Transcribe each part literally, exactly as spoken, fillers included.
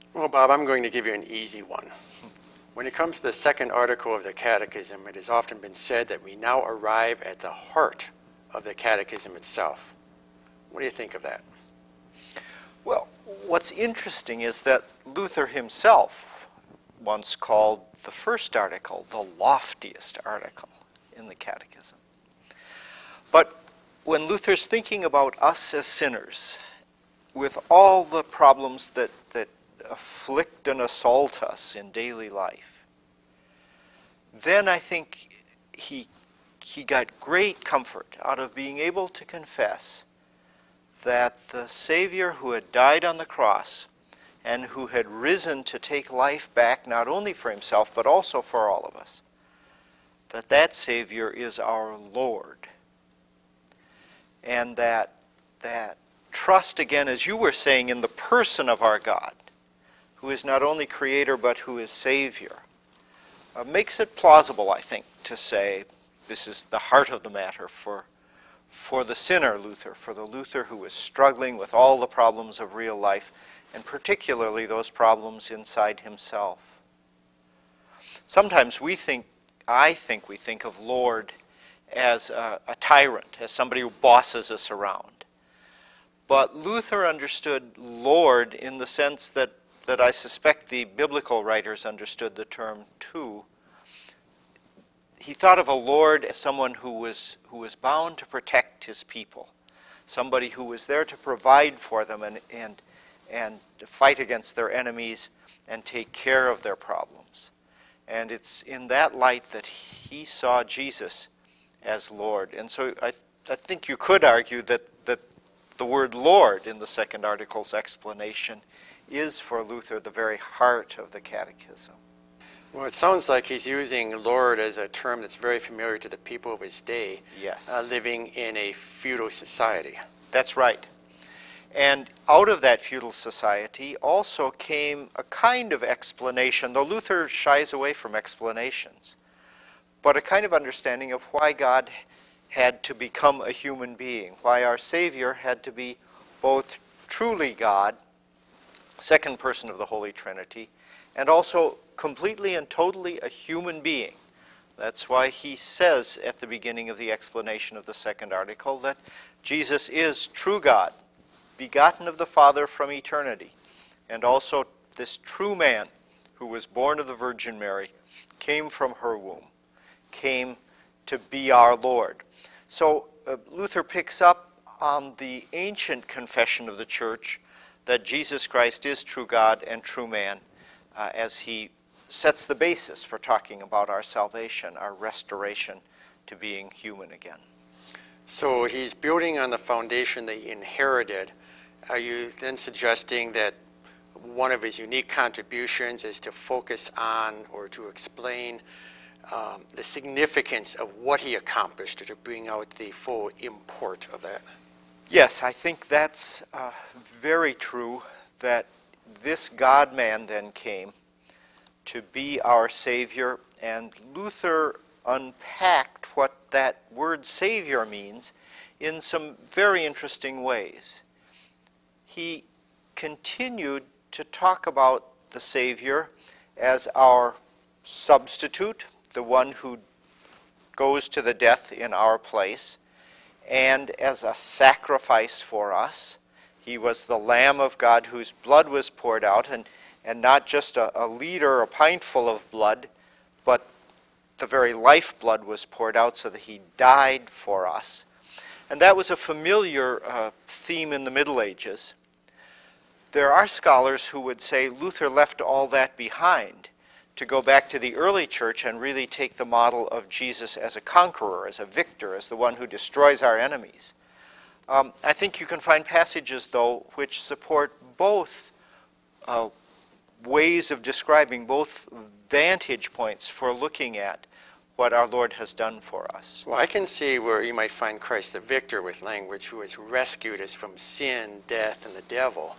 Well, Bob, I'm going to give you an easy one. When it comes to the second article of the Catechism, it has often been said that we now arrive at the heart of the Catechism itself. What do you think of that? Well, what's interesting is that Luther himself once called the first article the loftiest article in the Catechism. But when Luther's thinking about us as sinners, with all the problems that, that afflict and assault us in daily life, then I think he, he got great comfort out of being able to confess that the Savior who had died on the cross and who had risen to take life back not only for himself but also for all of us, that that Savior is our Lord. And that, that trust, again, as you were saying, in the person of our God, who is not only Creator but who is Savior, uh, makes it plausible, I think, to say this is the heart of the matter for, for the sinner Luther, for the Luther who is struggling with all the problems of real life, and particularly those problems inside himself. Sometimes we think, I think we think of Lord as a, a tyrant, as somebody who bosses us around. But Luther understood Lord in the sense that, that I suspect the biblical writers understood the term too. He thought of a Lord as someone who was, who was bound to protect his people, somebody who was there to provide for them and, and, and to fight against their enemies and take care of their problems. And it's in that light that he saw Jesus as Lord. And so I, I think you could argue that, that the word Lord in the second article's explanation is for Luther the very heart of the Catechism. Well, it sounds like he's using Lord as a term that's very familiar to the people of his day, yes. uh, living in a feudal society. That's right. And out of that feudal society also came a kind of explanation, though Luther shies away from explanations, but a kind of understanding of why God had to become a human being, why our Savior had to be both truly God, second person of the Holy Trinity, and also completely and totally a human being. That's why he says at the beginning of the explanation of the second article that Jesus is true God, begotten of the Father from eternity, and also this true man who was born of the Virgin Mary, came from her womb, came to be our Lord. So uh, Luther picks up on the ancient confession of the Church that Jesus Christ is true God and true man uh, as he sets the basis for talking about our salvation, our restoration to being human again. So he's building on the foundation that he inherited. Are you then suggesting that one of his unique contributions is to focus on or to explain um, the significance of what he accomplished, or to bring out the full import of that? Yes, I think that's uh, very true, that this God-man then came to be our Savior, and Luther unpacked what that word Savior means in some very interesting ways. He continued to talk about the Savior as our substitute, the one who goes to the death in our place, and as a sacrifice for us. He was the Lamb of God whose blood was poured out, and, and not just a, a liter, a pintful of blood, but the very lifeblood was poured out so that he died for us. And that was a familiar uh, theme in the Middle Ages. There are scholars who would say Luther left all that behind to go back to the early church and really take the model of Jesus as a conqueror, as a victor, as the one who destroys our enemies. Um, I think you can find passages, though, which support both uh, ways of describing, both vantage points for looking at what our Lord has done for us. Well, I can see where you might find Christ the victor with language, who has rescued us from sin, death, and the devil,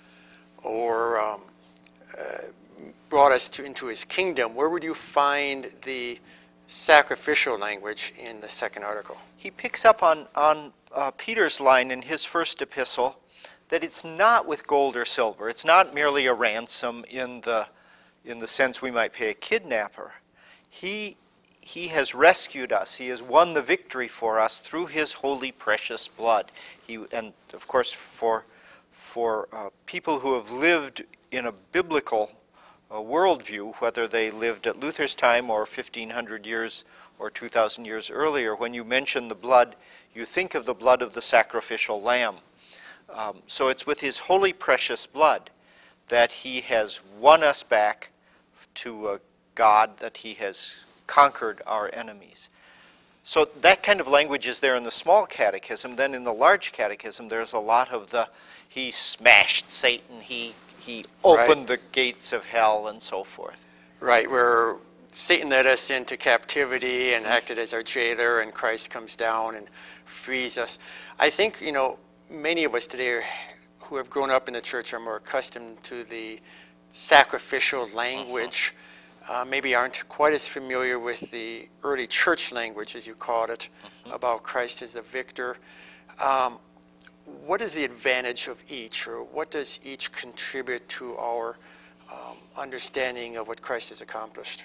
or um, uh, brought us to, into his kingdom. Where would you find the sacrificial language in the second article? He picks up on, on uh, Peter's line in his first epistle that it's not with gold or silver. It's not merely a ransom in the, in the sense we might pay a kidnapper. He, he has rescued us. He has won the victory for us through his holy, precious blood. He, and, of course, for, for uh, people who have lived in a biblical uh, worldview, whether they lived at Luther's time or fifteen hundred years or two thousand years earlier, when you mention the blood, you think of the blood of the sacrificial lamb. Um, so it's with his holy, precious blood that he has won us back to uh, God, that he has conquered our enemies. So that kind of language is there in the small catechism. Then in the large catechism, there's a lot of the, he smashed Satan, he, he opened right. the gates of hell, and so forth. Right, where Satan led us into captivity and acted as our jailer, and Christ comes down and frees us. I think, you know, many of us today are, who have grown up in the church are more accustomed to the sacrificial language, uh, maybe aren't quite as familiar with the early church language, as you called it, mm-hmm. about Christ as the victor. Um, what is the advantage of each, or what does each contribute to our um, understanding of what Christ has accomplished?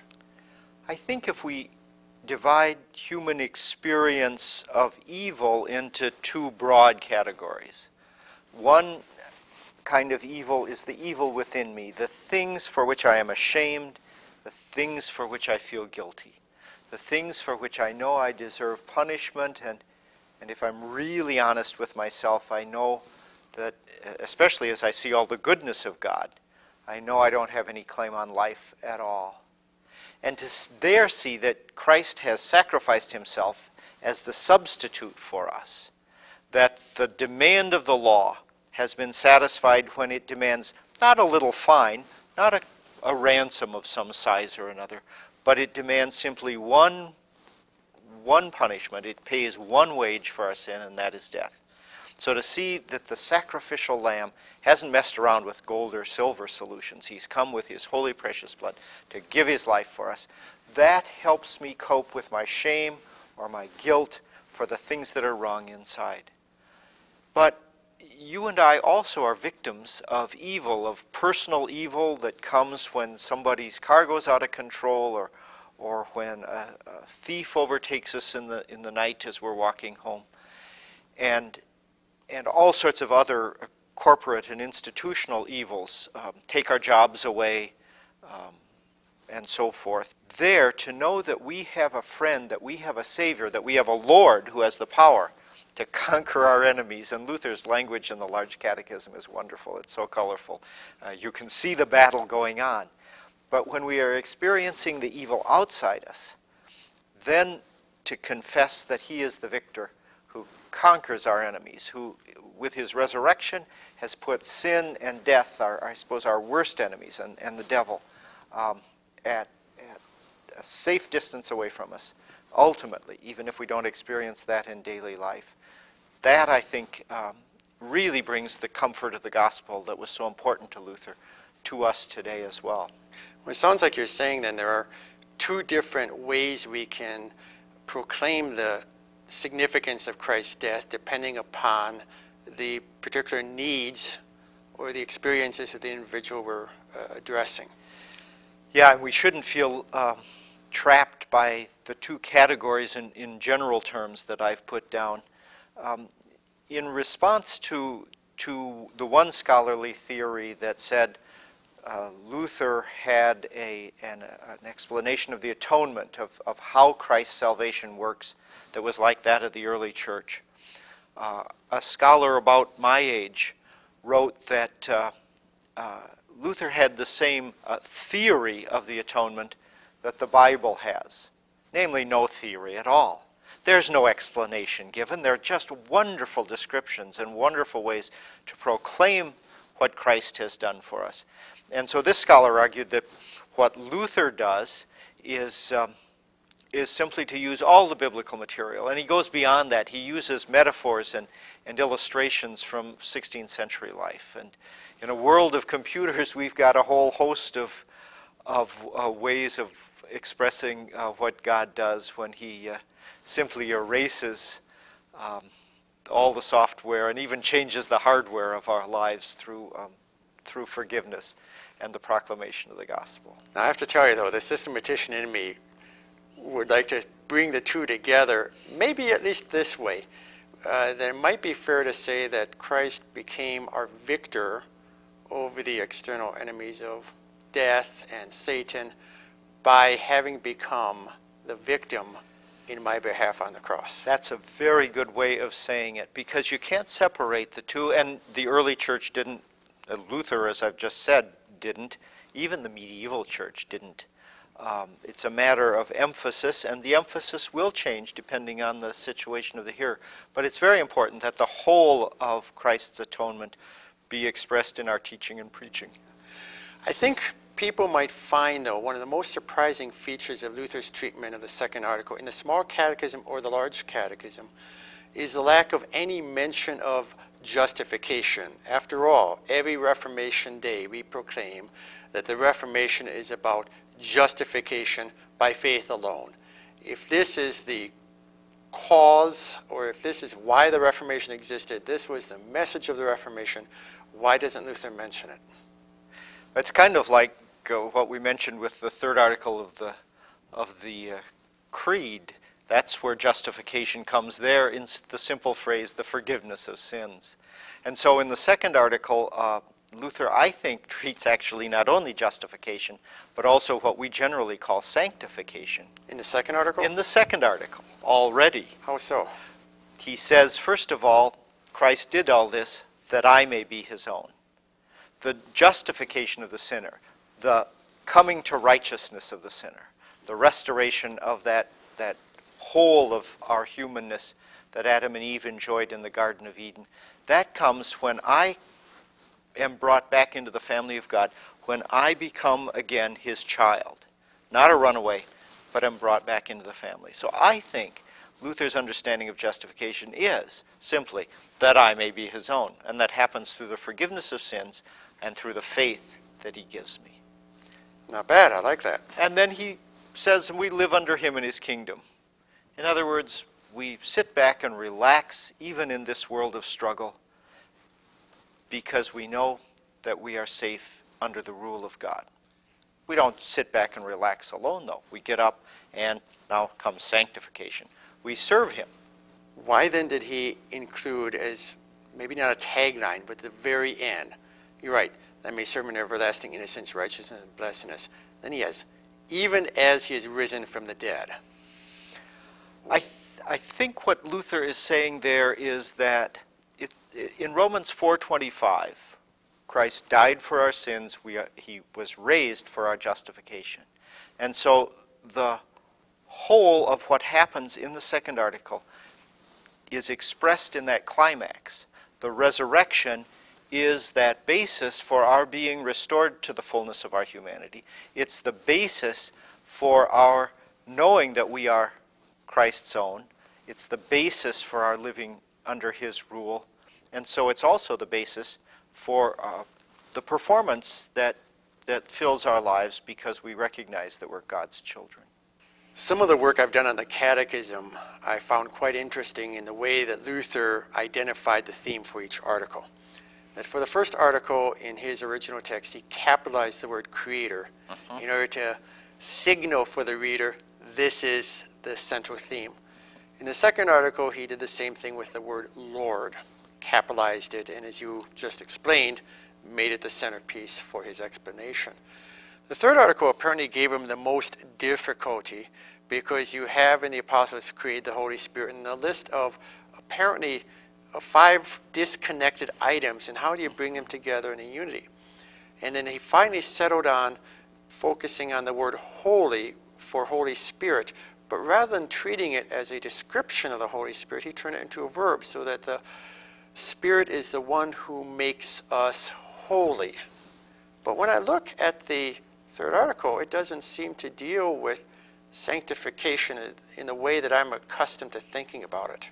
I think if we divide human experience of evil into two broad categories. One kind of evil is the evil within me, the things for which I am ashamed, the things for which I feel guilty, the things for which I know I deserve punishment, and, and if I'm really honest with myself, I know that, especially as I see all the goodness of God, I know I don't have any claim on life at all. And to there see that Christ has sacrificed himself as the substitute for us, that the demand of the law has been satisfied when it demands not a little fine, not a, a ransom of some size or another, but it demands simply one, one punishment. It pays one wage for our sin, and that is death. So to see that the sacrificial lamb hasn't messed around with gold or silver solutions. He's come with his holy, precious blood to give his life for us. That helps me cope with my shame or my guilt for the things that are wrong inside. But you and I also are victims of evil, of personal evil that comes when somebody's car goes out of control, or, or when a, a thief overtakes us in the, in the night as we're walking home. And and all sorts of other corporate and institutional evils, um, take our jobs away, um, and so forth. There, to know that we have a friend, that we have a Savior, that we have a Lord who has the power to conquer our enemies. And Luther's language in the Large Catechism is wonderful. It's so colorful. Uh, you can see the battle going on. But when we are experiencing the evil outside us, then to confess that he is the victor who conquers our enemies, who with his resurrection has put sin and death, our, I suppose our worst enemies, and, and the devil, um, at, at a safe distance away from us, ultimately, even if we don't experience that in daily life. That, I think, um, really brings the comfort of the gospel that was so important to Luther to us today as well. Well, it sounds like you're saying then there are two different ways we can proclaim the significance of Christ's death depending upon the particular needs or the experiences of the individual we're uh, addressing. Yeah, and we shouldn't feel uh, trapped by the two categories in, in general terms that I've put down. Um, in response to, to the one scholarly theory that said uh, Luther had a, an, an explanation of the atonement, of, of how Christ's salvation works, that was like that of the early church. Uh, a scholar about my age wrote that uh, uh, Luther had the same uh, theory of the atonement that the Bible has, namely no theory at all. There's no explanation given. They're just wonderful descriptions and wonderful ways to proclaim what Christ has done for us. And so this scholar argued that what Luther does is um, is simply to use all the biblical material. And he goes beyond that. He uses metaphors and, and illustrations from sixteenth century life. And in a world of computers, we've got a whole host of, of uh, ways of expressing uh, what God does when he uh, simply erases um, all the software and even changes the hardware of our lives through, um, through forgiveness and the proclamation of the gospel. Now, I have to tell you, though, the systematician in me would like to bring the two together, maybe at least this way. Uh, that it might be fair to say that Christ became our victor over the external enemies of death and Satan by having become the victim in my behalf on the cross. That's a very good way of saying it, because you can't separate the two, and the early church didn't, uh, Luther, as I've just said, didn't, even the medieval church didn't. Um, it's a matter of emphasis, and the emphasis will change depending on the situation of the hearer. But it's very important that the whole of Christ's atonement be expressed in our teaching and preaching. I think people might find, though, one of the most surprising features of Luther's treatment of the second article in the small catechism or the large catechism is the lack of any mention of justification. After all, every Reformation Day we proclaim that the Reformation is about justification by faith alone. If this is the cause, or if this is why the Reformation existed, this was the message of the Reformation, why doesn't Luther mention it? It's kind of like uh, what we mentioned with the third article of the, of the uh, Creed. That's where justification comes there in the simple phrase, the forgiveness of sins. And so in the second article, uh, Luther, I think, treats actually not only justification, but also what we generally call sanctification. In the second article? In the second article, already. How so? He says, first of all, Christ did all this that I may be his own. The justification of the sinner, the coming to righteousness of the sinner, the restoration of that, that whole of our humanness that Adam and Eve enjoyed in the Garden of Eden, that comes when I am brought back into the family of God, when I become again his child. Not a runaway, but am brought back into the family. So I think Luther's understanding of justification is simply that I may be his own, and that happens through the forgiveness of sins and through the faith that he gives me. Not bad, I like that. And then he says we live under him in his kingdom. In other words, we sit back and relax even in this world of struggle, because we know that we are safe under the rule of God. We don't sit back and relax alone, though. We get up, and now comes sanctification. We serve him. Why then did he include as, maybe not a tagline, but the very end? You're right, that may serve in everlasting innocence, righteousness, and blessedness. Then he has, even as he is risen from the dead. I, th- I think what Luther is saying there is that it, in Romans four twenty-five, Christ died for our sins, we are, he was raised for our justification. And so the whole of what happens in the second article is expressed in that climax. The resurrection is that basis for our being restored to the fullness of our humanity. It's the basis for our knowing that we are Christ's own. It's the basis for our living under his rule. And so it's also the basis for uh, the performance that, that fills our lives, because we recognize that we're God's children. Some of the work I've done on the Catechism I found quite interesting in the way that Luther identified the theme for each article. That for the first article in his original text, he capitalized the word creator uh-huh. in order to signal for the reader, this is the central theme. In the second article, he did the same thing with the word Lord, capitalized it, and as you just explained, made it the centerpiece for his explanation. The third article apparently gave him the most difficulty, because you have in the Apostles' Creed the Holy Spirit and the list of apparently five disconnected items, and how do you bring them together in a unity? And then he finally settled on focusing on the word holy for Holy Spirit, but rather than treating it as a description of the Holy Spirit, he turned it into a verb, so that the Spirit is the one who makes us holy. But when I look at the third article, it doesn't seem to deal with sanctification in the way that I'm accustomed to thinking about it.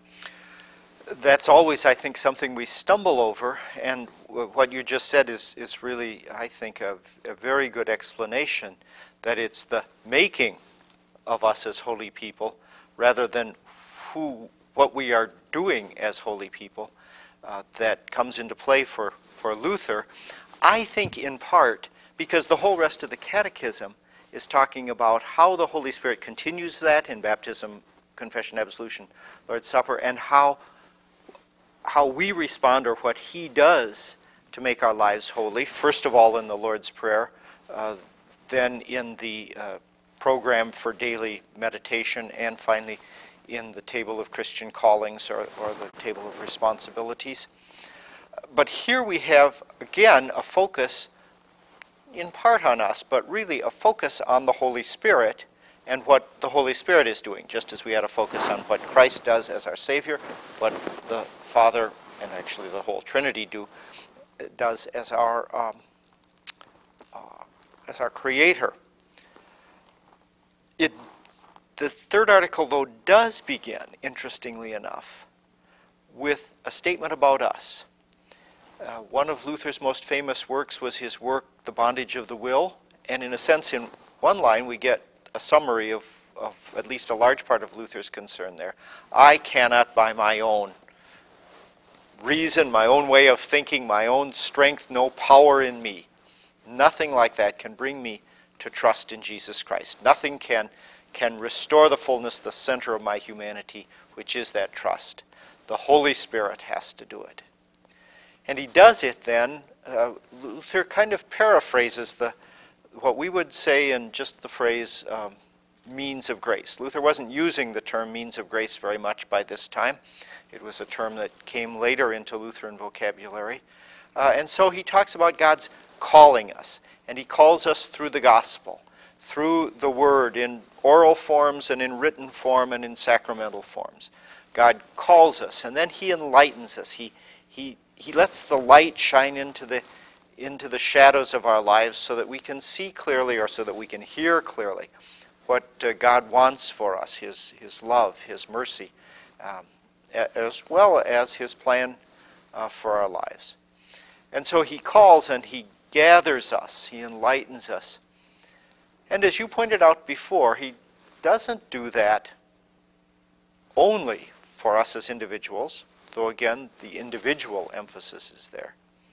That's always, I think, something we stumble over, and what you just said is, is really, I think, a, a very good explanation, that it's the making of us as holy people rather than who what we are doing as holy people uh, that comes into play for, for Luther, I think in part because the whole rest of the catechism is talking about how the Holy Spirit continues that in baptism, confession, absolution, Lord's Supper, and how, how we respond or what he does to make our lives holy, first of all in the Lord's Prayer, uh, then in the uh, program for daily meditation, and finally in the table of Christian callings or, or the table of responsibilities. But here we have, again, a focus in part on us, but really a focus on the Holy Spirit and what the Holy Spirit is doing, just as we had a focus on what Christ does as our Savior, what the Father, and actually the whole Trinity do, does as our um, uh, as our Creator. It, the third article, though, does begin, interestingly enough, with a statement about us. Uh, one of Luther's most famous works was his work, The Bondage of the Will, and in a sense, in one line, we get a summary of, of at least a large part of Luther's concern there. I cannot by my own reason, my own way of thinking, my own strength, no power in me. Nothing like that can bring me to trust in Jesus Christ. Nothing can, can restore the fullness, the center of my humanity, which is that trust. The Holy Spirit has to do it. And he does it then, uh, Luther kind of paraphrases the what we would say in just the phrase um, means of grace. Luther wasn't using the term means of grace very much by this time. It was a term that came later into Lutheran vocabulary. Uh, and so he talks about God's calling us. And he calls us through the gospel, through the word in oral forms and in written form and in sacramental forms. God calls us, and then he enlightens us. He, he, he lets the light shine into the, into the shadows of our lives so that we can see clearly, or so that we can hear clearly what uh, God wants for us, his, his love, his mercy, um, as well as his plan uh, for our lives. And so he calls and he gathers us, he enlightens us. And as you pointed out before, he doesn't do that only for us as individuals, though again the individual emphasis is there.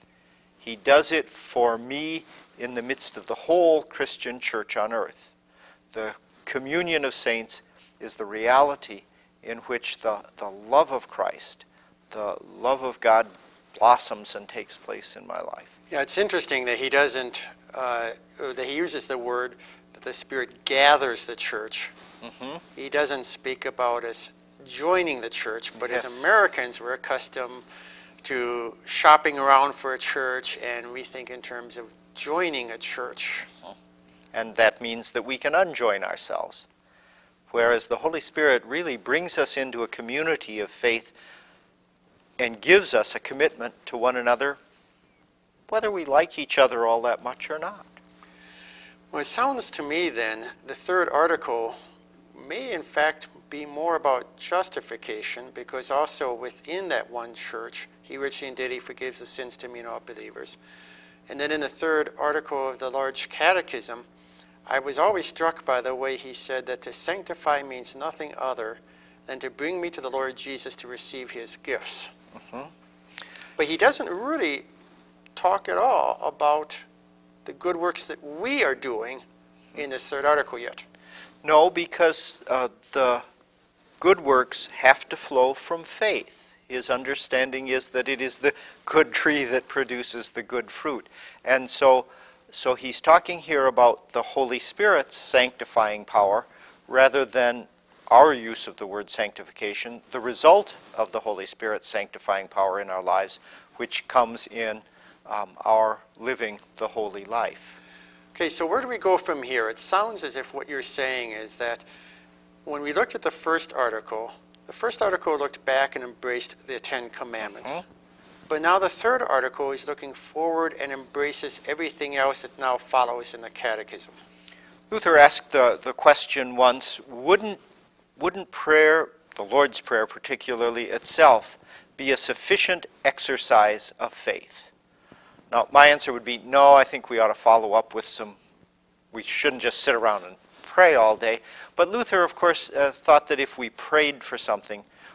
He does it for me in the midst of the whole Christian church on earth. The communion of saints is the reality in which the, the love of Christ, the love of God blossoms and takes place in my life. Yeah, it's interesting that he doesn't, uh, that he uses the word that the Spirit gathers the church. Mm-hmm. He doesn't speak about us joining the church, but Yes. as Americans, we're accustomed to shopping around for a church, and we think in terms of joining a church. And that means that we can unjoin ourselves. Whereas the Holy Spirit really brings us into a community of faith and gives us a commitment to one another, whether we like each other all that much or not. Well, it sounds to me then, the third article may in fact be more about justification, because also within that one church, he richly and daily forgives the sins to me and all believers. And then in the third article of the Large Catechism, I was always struck by the way he said that to sanctify means nothing other than to bring me to the Lord Jesus to receive his gifts. Mm-hmm. But he doesn't really talk at all about the good works that we are doing in this third article yet. No, because uh, the good works have to flow from faith. His understanding is that it is the good tree that produces the good fruit. And so, so he's talking here about the Holy Spirit's sanctifying power rather than our use of the word sanctification, the result of the Holy Spirit's sanctifying power in our lives, which comes in um, our living the holy life. Okay, so where do we go from here? It sounds as if what you're saying is that when we looked at the first article, the first article looked back and embraced the Ten Commandments. Mm-hmm. But now the third article is looking forward and embraces everything else that now follows in the Catechism. Luther asked the, the question once, wouldn't, wouldn't prayer, the Lord's Prayer particularly itself, be a sufficient exercise of faith? Now, my answer would be, no, I think we ought to follow up with some, we shouldn't just sit around and pray all day. But Luther, of course, uh, thought that if we prayed for something,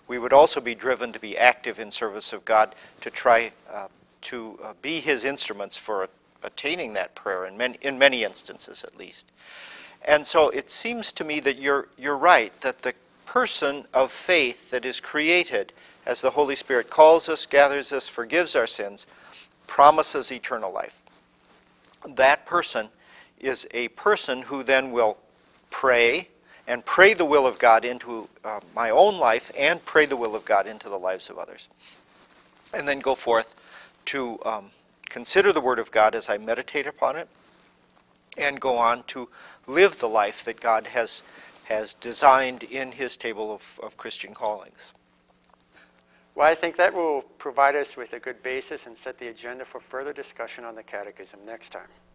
we would also be driven to be active in service of God, to try uh, to uh, be his instruments for attaining that prayer, in many, in many instances at least. And so it seems to me that you're, you're right, that the person of faith that is created as the Holy Spirit calls us, gathers us, forgives our sins, promises eternal life. That person is a person who then will pray, and pray the will of God into uh, my own life, and pray the will of God into the lives of others. And then go forth to um, consider the Word of God as I meditate upon it, and go on to live the life that God has, has designed in his table of, of Christian callings. Well, I think that will provide us with a good basis and set the agenda for further discussion on the Catechism next time.